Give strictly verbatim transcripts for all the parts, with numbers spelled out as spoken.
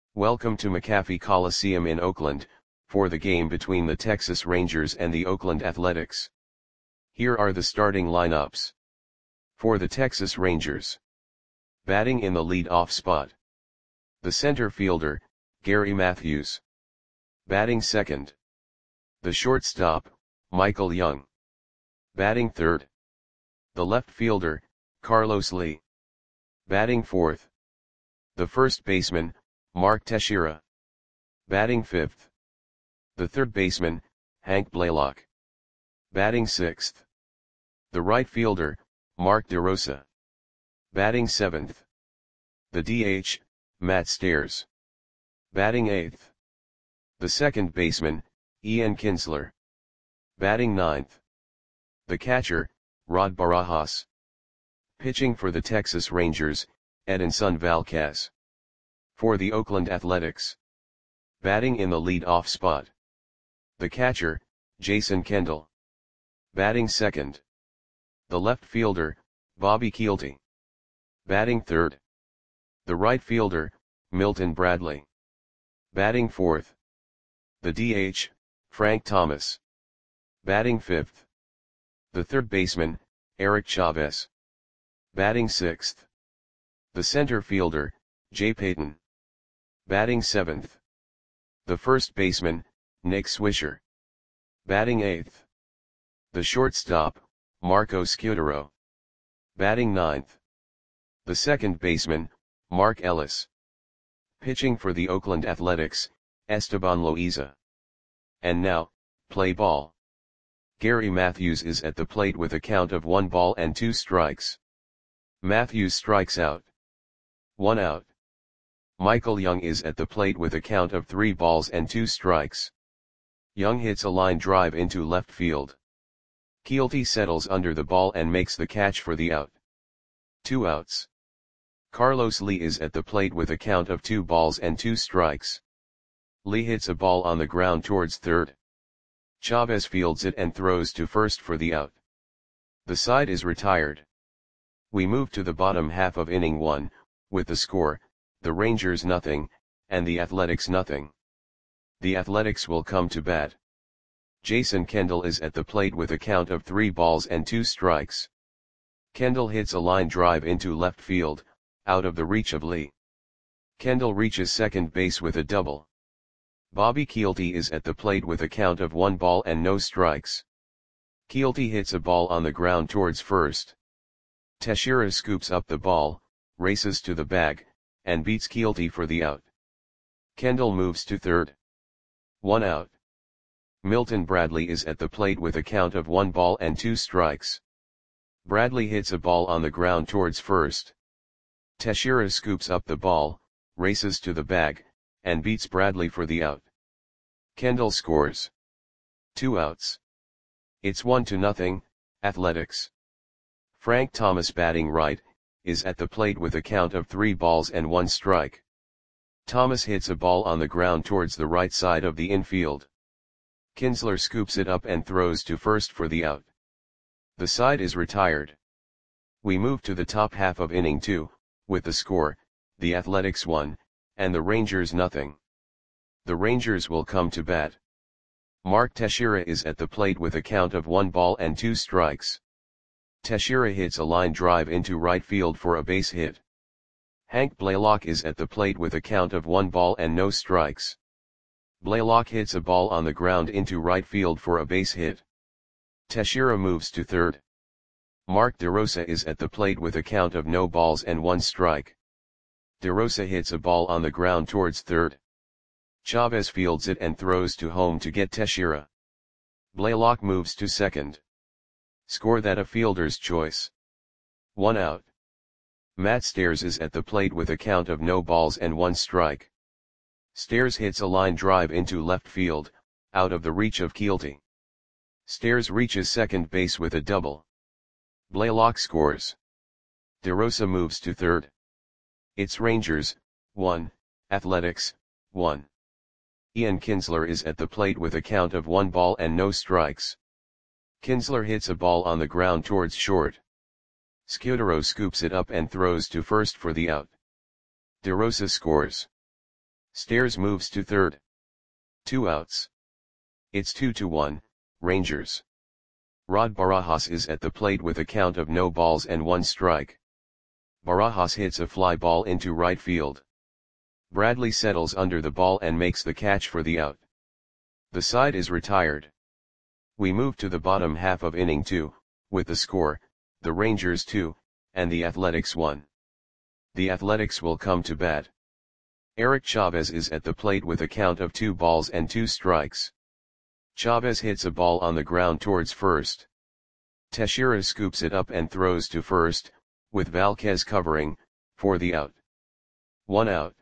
Welcome to McAfee Coliseum in Oakland, for the game between the Texas Rangers and the Oakland Athletics. Here are the starting lineups. For the Texas Rangers. Batting in the lead-off spot. The center fielder, Gary Matthews. Batting second. The shortstop, Michael Young. Batting third. The left fielder, Carlos Lee. Batting fourth. The first baseman, Mark Teixeira. Batting fifth. The third baseman, Hank Blaylock. Batting sixth. The right fielder, Mark DeRosa. Batting seventh. The D H, Matt Stairs. Batting eighth. The second baseman, Ian Kinsler. Batting ninth. The catcher, Rod Barajas. Pitching for the Texas Rangers, Edinson Valquez. For the Oakland Athletics. Batting in the lead-off spot. The catcher, Jason Kendall. Batting second. The left fielder, Bobby Kielty. Batting third. The right fielder, Milton Bradley. Batting fourth. The D H, Frank Thomas. Batting fifth. The third baseman, Eric Chavez. Batting sixth. The center fielder, Jay Payton. Batting seventh. The first baseman, Nick Swisher. Batting eighth. The shortstop, Marco Scutaro. Batting ninth. The second baseman, Mark Ellis. Pitching for the Oakland Athletics, Esteban Loaiza. And now, play ball. Gary Matthews is at the plate with a count of one ball and two strikes. Matthews strikes out. One out. Michael Young is at the plate with a count of three balls and two strikes. Young hits a line drive into left field. Kielty settles under the ball and makes the catch for the out. Two outs. Carlos Lee is at the plate with a count of two balls and two strikes. Lee hits a ball on the ground towards third. Chavez fields it and throws to first for the out. The side is retired. We move to the bottom half of inning one, with the score, the Rangers nothing, and the Athletics nothing. The Athletics will come to bat. Jason Kendall is at the plate with a count of three balls and two strikes. Kendall hits a line drive into left field, out of the reach of Lee. Kendall reaches second base with a double. Bobby Kielty is at the plate with a count of one ball and no strikes. Kielty hits a ball on the ground towards first. Teixeira scoops up the ball, races to the bag, and beats Kielty for the out. Kendall moves to third. One out. Milton Bradley is at the plate with a count of one ball and two strikes. Bradley hits a ball on the ground towards first. Teixeira scoops up the ball, races to the bag, and beats Bradley for the out. Kendall scores. Two outs. It's one to nothing, Athletics. Frank Thomas, batting right, is at the plate with a count of three balls and one strike. Thomas hits a ball on the ground towards the right side of the infield. Kinsler scoops it up and throws to first for the out. The side is retired. We move to the top half of inning two, with the score, the Athletics one, and the Rangers nothing. The Rangers will come to bat. Mark Teixeira is at the plate with a count of one ball and two strikes. Teixeira hits a line drive into right field for a base hit. Hank Blaylock is at the plate with a count of one ball and no strikes. Blaylock hits a ball on the ground into right field for a base hit. Teixeira moves to third. Mark DeRosa is at the plate with a count of no balls and one strike. DeRosa hits a ball on the ground towards third. Chavez fields it and throws to home to get Teixeira. Blaylock moves to second. Score that a fielder's choice. One out. Matt Stairs is at the plate with a count of no balls and one strike. Stairs hits a line drive into left field, out of the reach of Kielty. Stairs reaches second base with a double. Blaylock scores. DeRosa moves to third. It's Rangers, one, Athletics, one. Ian Kinsler is at the plate with a count of one ball and no strikes. Kinsler hits a ball on the ground towards short. Scutaro scoops it up and throws to first for the out. DeRosa scores. Stairs moves to third. Two outs. It's two to one, Rangers. Rod Barajas is at the plate with a count of no balls and one strike. Barajas hits a fly ball into right field. Bradley settles under the ball and makes the catch for the out. The side is retired. We move to the bottom half of inning two, with the score, the Rangers two, and the Athletics one. The Athletics will come to bat. Eric Chavez is at the plate with a count of two balls and two strikes. Chavez hits a ball on the ground towards first. Teixeira scoops it up and throws to first, with Valquez covering, for the out. One out.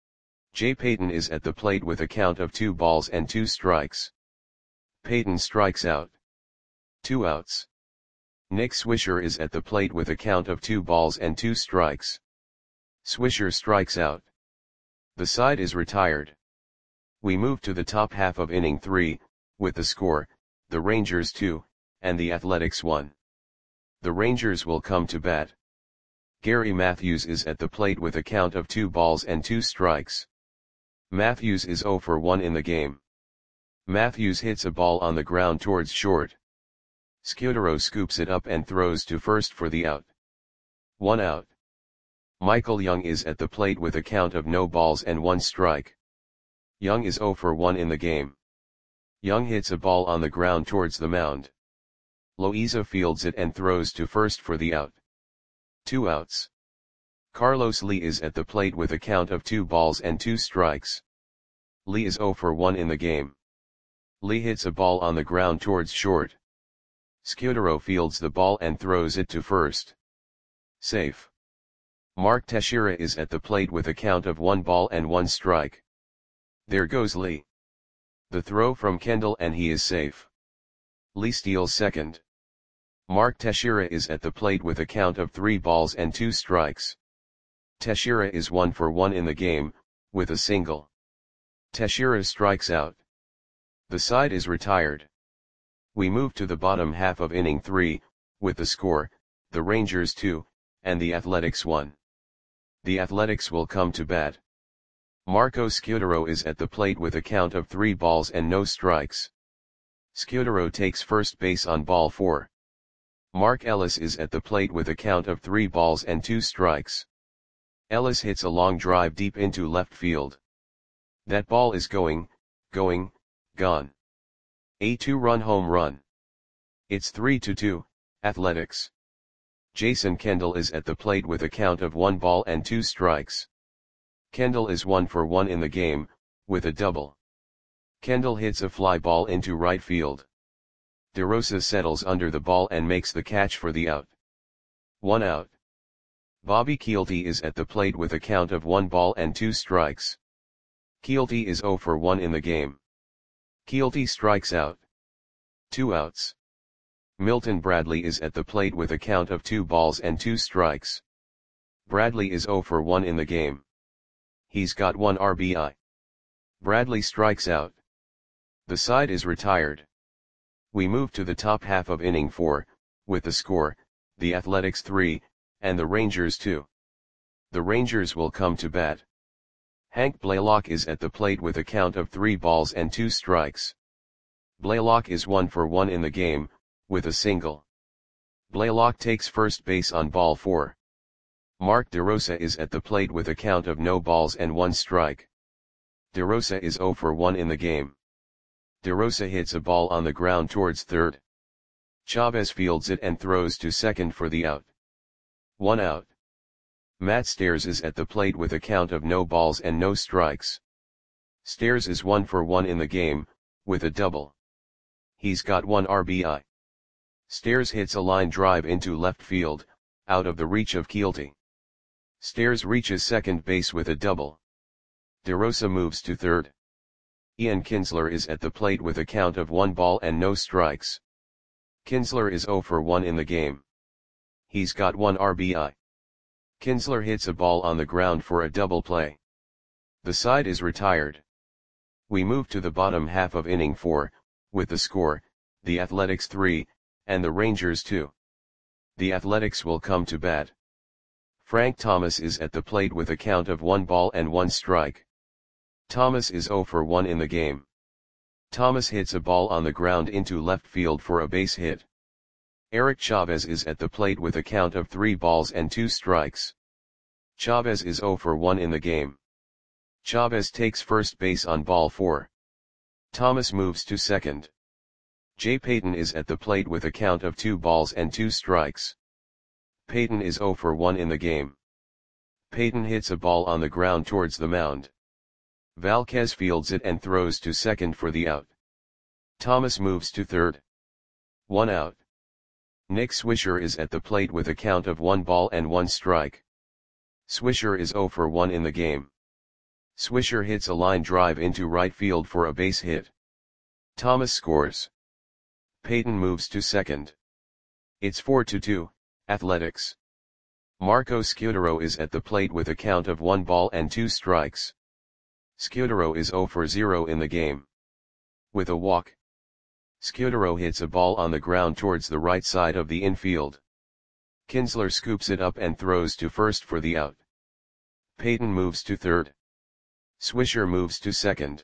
Jay Payton is at the plate with a count of two balls and two strikes. Payton strikes out. Two outs. Nick Swisher is at the plate with a count of two balls and two strikes. Swisher strikes out. The side is retired. We move to the top half of inning three, with the score, the Rangers two, and the Athletics one. The Rangers will come to bat. Gary Matthews is at the plate with a count of two balls and two strikes. Matthews is zero for one in the game. Matthews hits a ball on the ground towards short. Scudero scoops it up and throws to first for the out. One out. Michael Young is at the plate with a count of no balls and one strike. Young is zero for one in the game. Young hits a ball on the ground towards the mound. Loiza fields it and throws to first for the out. Two outs. Carlos Lee is at the plate with a count of two balls and two strikes. Lee is zero for one in the game. Lee hits a ball on the ground towards short. Scudero fields the ball and throws it to first. Safe. Mark Teixeira is at the plate with a count of one ball and one strike. There goes Lee. The throw from Kendall and he is safe. Lee steals second. Mark Teixeira is at the plate with a count of three balls and two strikes. Teixeira is one for one in the game, with a single. Teixeira strikes out. The side is retired. We move to the bottom half of inning three, with the score, the Rangers two, and the Athletics one. The Athletics will come to bat. Marco Scudero is at the plate with a count of three balls and no strikes. Scudero takes first base on ball four. Mark Ellis is at the plate with a count of three balls and two strikes. Ellis hits a long drive deep into left field. That ball is going, going, gone. A two-run home run. It's three to two, Athletics. Jason Kendall is at the plate with a count of one ball and two strikes. Kendall is one for one in the game, with a double. Kendall hits a fly ball into right field. DeRosa settles under the ball and makes the catch for the out. One out. Bobby Kielty is at the plate with a count of one ball and two strikes. Kielty is zero for one in the game. Kielty strikes out. Two outs. Milton Bradley is at the plate with a count of two balls and two strikes. Bradley is zero for one in the game. He's got one R B I. Bradley strikes out. The side is retired. We move to the top half of inning four, with the score, the Athletics three, and the Rangers two. The Rangers will come to bat. Hank Blaylock is at the plate with a count of three balls and two strikes. Blaylock is one for one in the game, with a single. Blaylock takes first base on ball four. Mark DeRosa is at the plate with a count of no balls and one strike. DeRosa is zero for one in the game. DeRosa hits a ball on the ground towards third. Chavez fields it and throws to second for the out. One out. Matt Stairs is at the plate with a count of no balls and no strikes. Stairs is one for one in the game, with a double. He's got one R B I. Stairs hits a line drive into left field, out of the reach of Kielty. Stairs reaches second base with a double. DeRosa moves to third. Ian Kinsler is at the plate with a count of one ball and no strikes. Kinsler is zero for one in the game. He's got one R B I. Kinsler hits a ball on the ground for a double play. The side is retired. We move to the bottom half of inning four, with the score, the Athletics three, and the Rangers two. The Athletics will come to bat. Frank Thomas is at the plate with a count of one ball and one strike. Thomas is zero for one in the game. Thomas hits a ball on the ground into left field for a base hit. Eric Chavez is at the plate with a count of three balls and two strikes. Chavez is zero for one in the game. Chavez takes first base on ball four. Thomas moves to second. Jay Payton is at the plate with a count of two balls and two strikes. Payton is zero for one in the game. Payton hits a ball on the ground towards the mound. Valquez fields it and throws to second for the out. Thomas moves to third. One out. Nick Swisher is at the plate with a count of one ball and one strike. Swisher is zero for one in the game. Swisher hits a line drive into right field for a base hit. Thomas scores. Payton moves to second. It's four to two, Athletics. Marco Scudero is at the plate with a count of one ball and two strikes. Scudero is zero for zero in the game. With a walk, Scudero hits a ball on the ground towards the right side of the infield. Kinsler scoops it up and throws to first for the out. Payton moves to third. Swisher moves to second.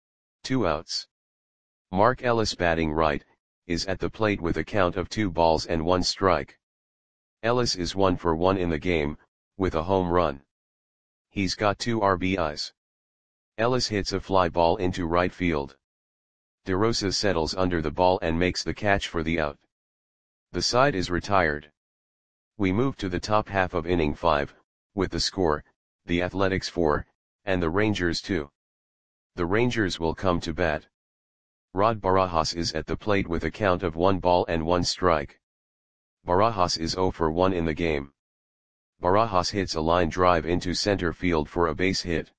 Two outs. Mark Ellis, batting right, is at the plate with a count of two balls and one strike. Ellis is one for one in the game, with a home run. He's got two R B Is. Ellis hits a fly ball into right field. DeRosa settles under the ball and makes the catch for the out. The side is retired. We move to the top half of inning five, with the score, the Athletics four, and the Rangers two. The Rangers will come to bat. Rod Barajas is at the plate with a count of one ball and one strike. Barajas is zero for one in the game. Barajas hits a line drive into center field for a base hit.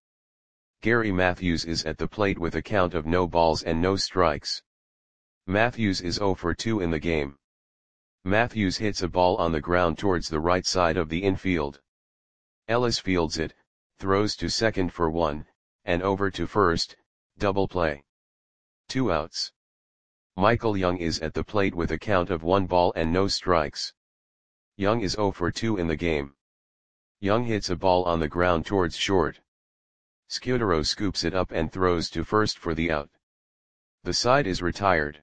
Gary Matthews is at the plate with a count of no balls and no strikes. Matthews is zero for two in the game. Matthews hits a ball on the ground towards the right side of the infield. Ellis fields it, throws to second for one, and over to first, double play. Two outs. Michael Young is at the plate with a count of one ball and no strikes. Young is zero for two in the game. Young hits a ball on the ground towards short. Scudero scoops it up and throws to first for the out. The side is retired.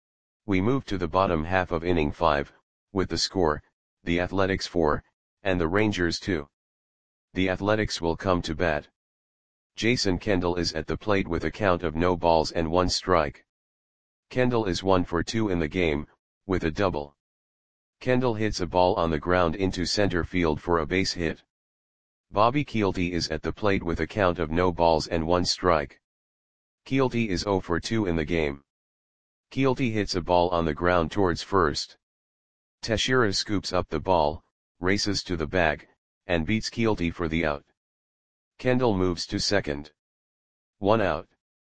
We move to the bottom half of inning five, with the score, the Athletics four, and the Rangers two. The Athletics will come to bat. Jason Kendall is at the plate with a count of no balls and one strike. Kendall is one for two in the game, with a double. Kendall hits a ball on the ground into center field for a base hit. Bobby Kielty is at the plate with a count of no balls and one strike. Kielty is zero for two in the game. Kielty hits a ball on the ground towards first. Teixeira scoops up the ball, races to the bag, and beats Kielty for the out. Kendall moves to second. One out.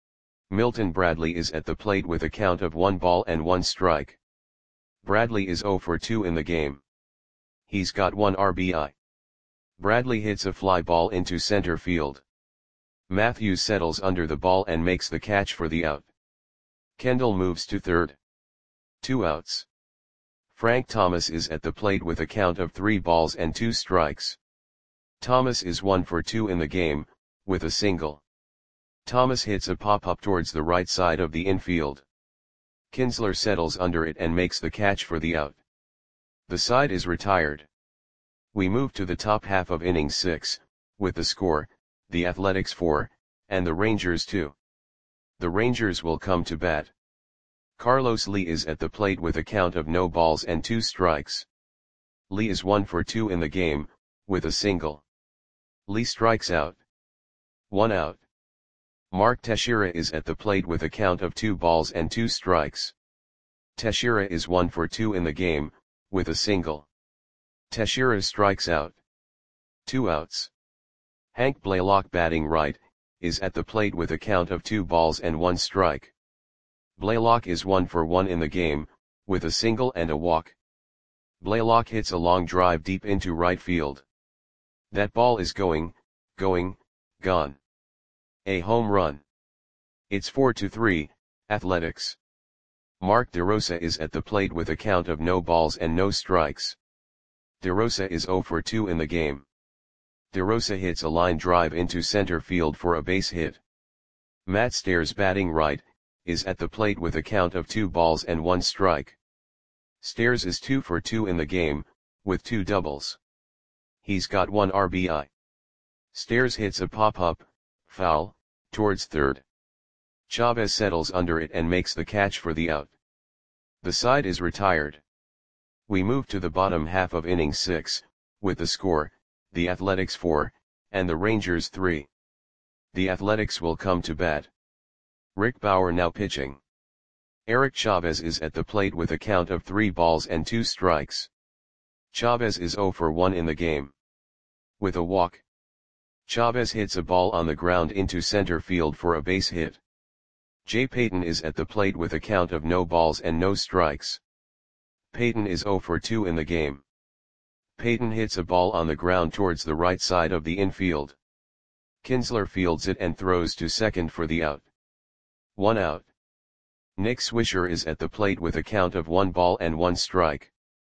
Milton Bradley is at the plate with a count of one ball and one strike. Bradley is zero for two in the game. He's got one R B I. Bradley hits a fly ball into center field. Matthews settles under the ball and makes the catch for the out. Kendall moves to third. Two outs. Frank Thomas is at the plate with a count of three balls and two strikes. Thomas is one for two in the game, with a single. Thomas hits a pop-up towards the right side of the infield. Kinsler settles under it and makes the catch for the out. The side is retired. We move to the top half of inning six, with the score, the Athletics four, and the Rangers two. The Rangers will come to bat. Carlos Lee is at the plate with a count of no balls and two strikes. Lee is one for two in the game, with a single. Lee strikes out. One out. Mark Teixeira is at the plate with a count of two balls and two strikes. Teixeira is one for two in the game, with a single. Teixeira strikes out. Two outs. Hank Blaylock, batting right, is at the plate with a count of two balls and one strike. Blaylock is one for one in the game, with a single and a walk. Blaylock hits a long drive deep into right field. That ball is going, going, gone. A home run. It's four to three, Athletics. Mark DeRosa is at the plate with a count of no balls and no strikes. DeRosa is zero for two in the game. DeRosa hits a line drive into center field for a base hit. Matt Stairs batting right, is at the plate with a count of two balls and one strike. Stairs is two for two in the game, with two doubles. He's got one R B I. Stairs hits a pop-up, foul, towards third. Chavez settles under it and makes the catch for the out. The side is retired. We move to the bottom half of inning six, with the score, the Athletics four, and the Rangers three. The Athletics will come to bat. Rick Bauer now pitching. Eric Chavez is at the plate with a count of three balls and two strikes. Chavez is zero for one in the game. With a walk. Chavez hits a ball on the ground into center field for a base hit. Jay Payton is at the plate with a count of no balls and no strikes. Payton is zero for two in the game. Payton hits a ball on the ground towards the right side of the infield. Kinsler fields it and throws to second for the out. One out. Nick Swisher is at the plate with a count of one ball and one strike.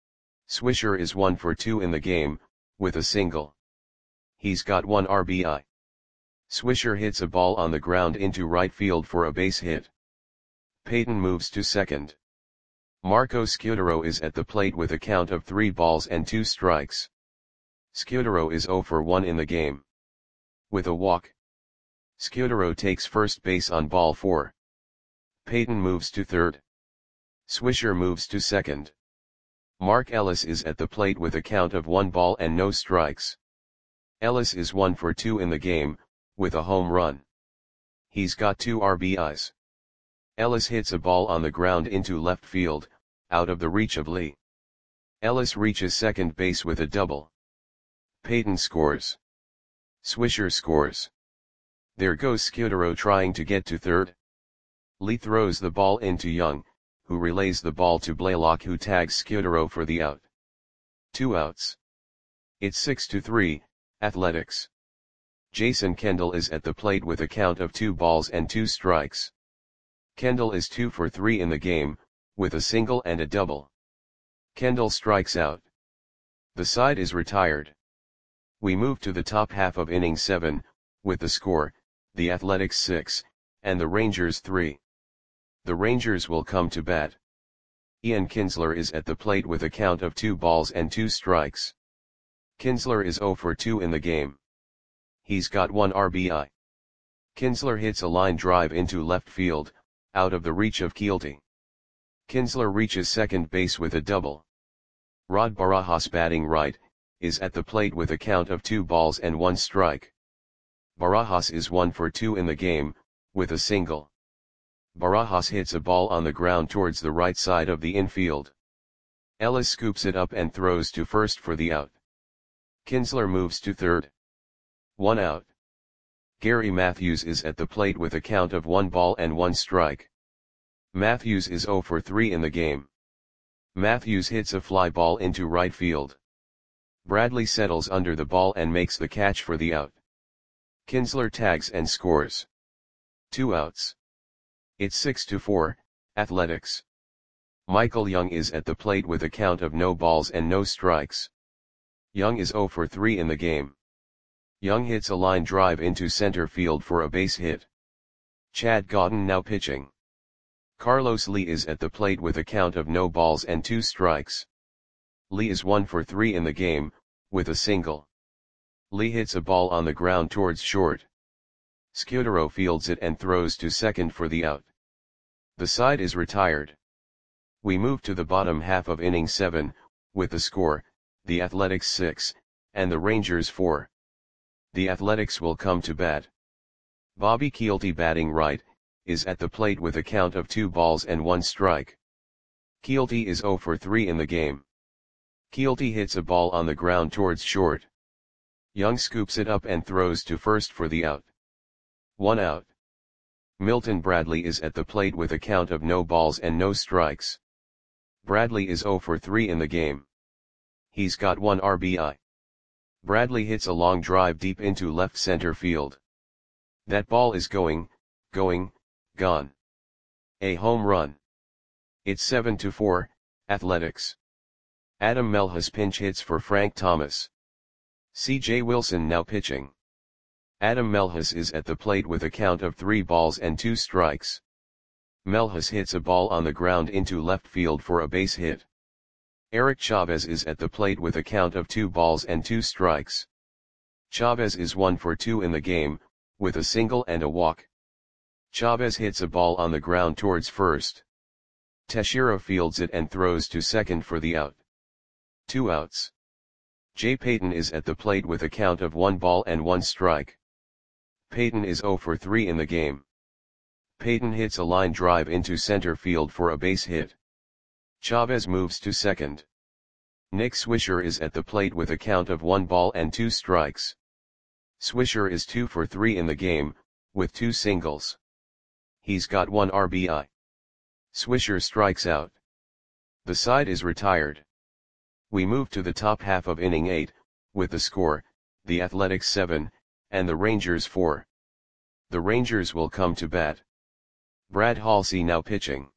Swisher is one for two in the game, with a single. He's got one R B I. Swisher hits a ball on the ground into right field for a base hit. Payton moves to second. Marco Scutaro is at the plate with a count of three balls and two strikes. Scutaro is zero for one in the game. With a walk. Scutaro takes first base on ball four. Payton moves to third. Swisher moves to second. Mark Ellis is at the plate with a count of one ball and no strikes. Ellis is one for two in the game, with a home run. He's got two R B Is. Ellis hits a ball on the ground into left field, out of the reach of Lee. Ellis reaches second base with a double. Payton scores. Swisher scores. There goes Scutaro trying to get to third. Lee throws the ball into Young, who relays the ball to Blaylock, who tags Scutaro for the out. Two outs. It's six to three, Athletics. Jason Kendall is at the plate with a count of two balls and two strikes. Kendall is two for three in the game, with a single and a double. Kendall strikes out. The side is retired. We move to the top half of inning seven, with the score, the Athletics six, and the Rangers three. The Rangers will come to bat. Ian Kinsler is at the plate with a count of two balls and two strikes. Kinsler is zero for two in the game. He's got one R B I. Kinsler hits a line drive into left field, out of the reach of Keelty. Kinsler reaches second base with a double. Rod Barajas batting right, is at the plate with a count of two balls and one strike. Barajas is one for two in the game, with a single. Barajas hits a ball on the ground towards the right side of the infield. Ellis scoops it up and throws to first for the out. Kinsler moves to third. One out. Gary Matthews is at the plate with a count of one ball and one strike. Matthews is zero for three in the game. Matthews hits a fly ball into right field. Bradley settles under the ball and makes the catch for the out. Kinsler tags and scores. Two outs. It's six to four, Athletics. Michael Young is at the plate with a count of no balls and no strikes. Young is zero for three in the game. Young hits a line drive into center field for a base hit. Chad Godden now pitching. Carlos Lee is at the plate with a count of no balls and two strikes. Lee is one for three in the game, with a single. Lee hits a ball on the ground towards short. Scutaro fields it and throws to second for the out. The side is retired. We move to the bottom half of inning seven, with the score, the Athletics six, and the Rangers four. The Athletics will come to bat. Bobby Keelty batting right, is at the plate with a count of two balls and one strike. Keelty is zero for three in the game. Keelty hits a ball on the ground towards short. Young scoops it up and throws to first for the out. One out. Milton Bradley is at the plate with a count of no balls and no strikes. Bradley is zero for three in the game. He's got one R B I. Bradley hits a long drive deep into left center field. That ball is going, going, gone. A home run. It's seven to four, Athletics. Adam Melhus pinch hits for Frank Thomas. C J Wilson now pitching. Adam Melhus is at the plate with a count of three balls and two strikes. Melhus hits a ball on the ground into left field for a base hit. Eric Chavez is at the plate with a count of two balls and two strikes. Chavez is one for two in the game, with a single and a walk. Chavez hits a ball on the ground towards first. Teixeira fields it and throws to second for the out. Two outs. Jay Payton is at the plate with a count of one ball and one strike. Payton is zero for three in the game. Payton hits a line drive into center field for a base hit. Chavez moves to second. Nick Swisher is at the plate with a count of one ball and two strikes. Swisher is two for three in the game, with two singles. He's got one R B I. Swisher strikes out. The side is retired. We move to the top half of inning eight, with the score, the Athletics seven, and the Rangers four. The Rangers will come to bat. Brad Halsey now pitching.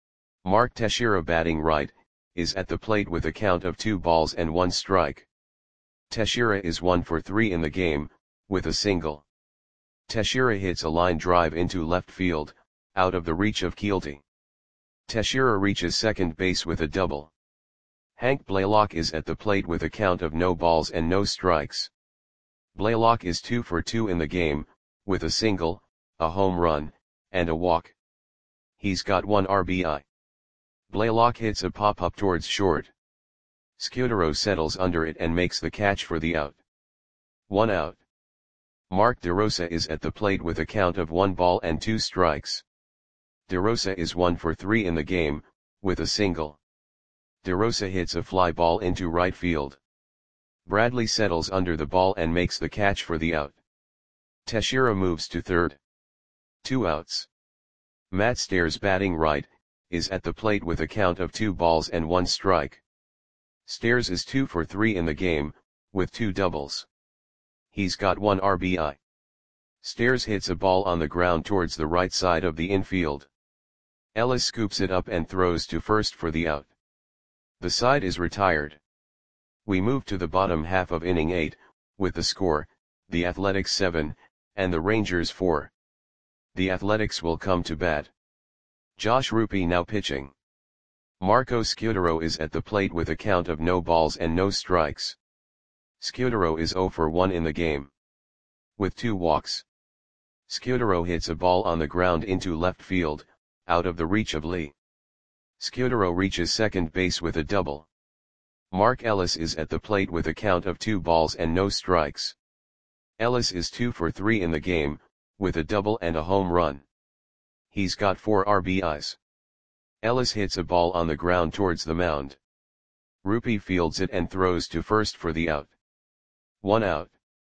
Mark Teixeira batting right, is at the plate with a count of two balls and one strike. Teixeira is one for three in the game, with a single. Teixeira hits a line drive into left field, out of the reach of Keelty. Teixeira reaches second base with a double. Hank Blaylock is at the plate with a count of no balls and no strikes. Blaylock is two for two in the game, with a single, a home run, and a walk. He's got one R B I. Blaylock hits a pop-up towards short. Scudero settles under it and makes the catch for the out. One out. Mark DeRosa is at the plate with a count of one ball and two strikes. DeRosa is one for three in the game, with a single. DeRosa hits a fly ball into right field. Bradley settles under the ball and makes the catch for the out. Teixeira moves to third. Two outs. Matt Stairs batting right, is at the plate with a count of two balls and one strike. Stairs is two for three in the game, with two doubles. He's got one R B I. Stairs hits a ball on the ground towards the right side of the infield. Ellis scoops it up and throws to first for the out. The side is retired. We move to the bottom half of inning eight, with the score, the Athletics seven, and the Rangers four. The Athletics will come to bat. Josh Rupe now pitching. Marco Scudero is at the plate with a count of no balls and no strikes. Scudero is zero for one in the game, with two walks. Scudero hits a ball on the ground into left field, out of the reach of Lee. Scudero reaches second base with a double. Mark Ellis is at the plate with a count of two balls and no strikes. Ellis is two for three in the game, with a double and a home run. He's got four R B Is. Ellis hits a ball on the ground towards the mound. Rupe fields it and throws to first for the out. One out.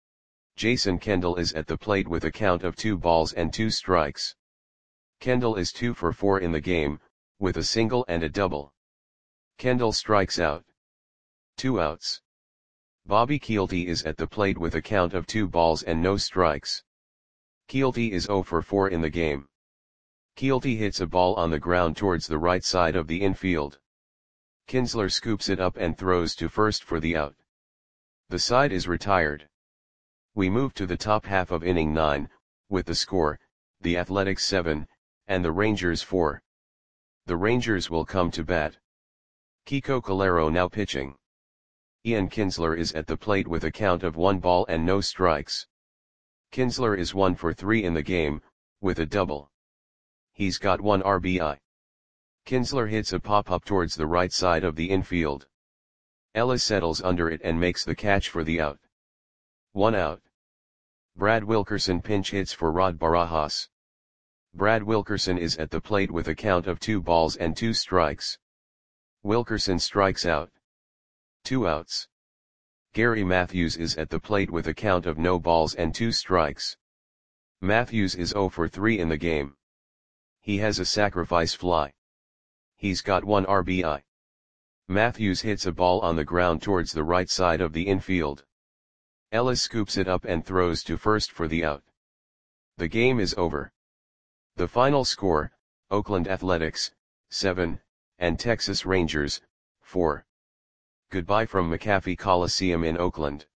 Jason Kendall is at the plate with a count of two balls and two strikes. Kendall is two for four in the game, with a single and a double. Kendall strikes out. Two outs. Bobby Keelty is at the plate with a count of two balls and no strikes. Keelty is zero for four in the game. Keelty hits a ball on the ground towards the right side of the infield. Kinsler scoops it up and throws to first for the out. The side is retired. We move to the top half of inning nine, with the score, the Athletics seven, and the Rangers four. The Rangers will come to bat. Kiko Calero now pitching. Ian Kinsler is at the plate with a count of one ball and no strikes. Kinsler is one for three in the game, with a double. He's got one R B I. Kinsler hits a pop-up towards the right side of the infield. Ellis settles under it and makes the catch for the out. One out. Brad Wilkerson pinch hits for Rod Barajas. Brad Wilkerson is at the plate with a count of two balls and two strikes. Wilkerson strikes out. Two outs. Gary Matthews is at the plate with a count of no balls and two strikes. Matthews is zero for three in the game. He has a sacrifice fly. He's got one R B I. Matthews hits a ball on the ground towards the right side of the infield. Ellis scoops it up and throws to first for the out. The game is over. The final score, Oakland Athletics, seven, and Texas Rangers, four. Goodbye from McAfee Coliseum in Oakland.